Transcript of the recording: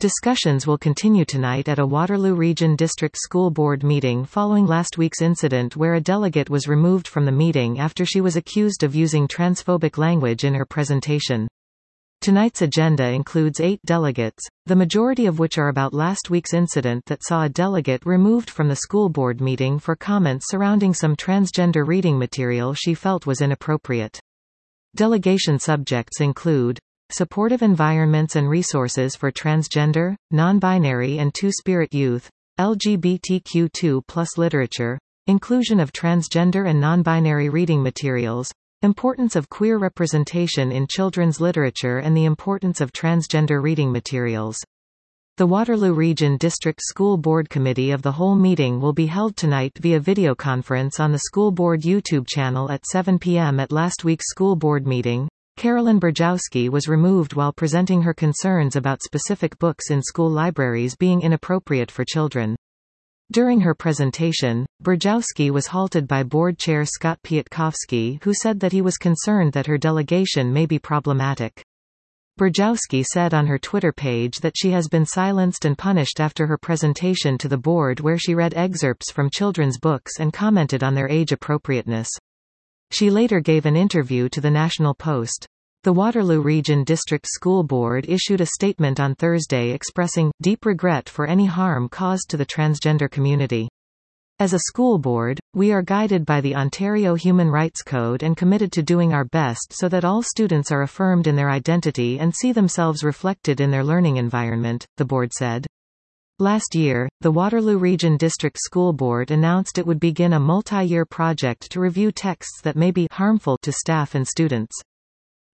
Discussions will continue tonight at a Waterloo Region District School Board meeting following last week's incident where a delegate was removed from the meeting after she was accused of using transphobic language in her presentation. Tonight's agenda includes 8 delegates, the majority of which are about last week's incident that saw a delegate removed from the school board meeting for comments surrounding some transgender reading material she felt was inappropriate. Delegation subjects include supportive environments and resources for transgender, non-binary and two-spirit youth, LGBTQ2+ literature, inclusion of transgender and non-binary reading materials, importance of queer representation in children's literature and the importance of transgender reading materials. The Waterloo Region District School Board Committee of the whole meeting will be held tonight via videoconference on the school board YouTube channel at 7 p.m. At last week's school board meeting, Carolyn Brajowski was removed while presenting her concerns about specific books in school libraries being inappropriate for children. During her presentation, Brajowski was halted by board chair Scott Piatkowski, who said that he was concerned that her delegation may be problematic. Brajowski said on her Twitter page that she has been silenced and punished after her presentation to the board where she read excerpts from children's books and commented on their age appropriateness. She later gave an interview to the National Post. The Waterloo Region District School Board issued a statement on Thursday expressing deep regret for any harm caused to the transgender community. As a school board, we are guided by the Ontario Human Rights Code and committed to doing our best so that all students are affirmed in their identity and see themselves reflected in their learning environment, the board said. Last year, the Waterloo Region District School Board announced it would begin a multi-year project to review texts that may be harmful to staff and students.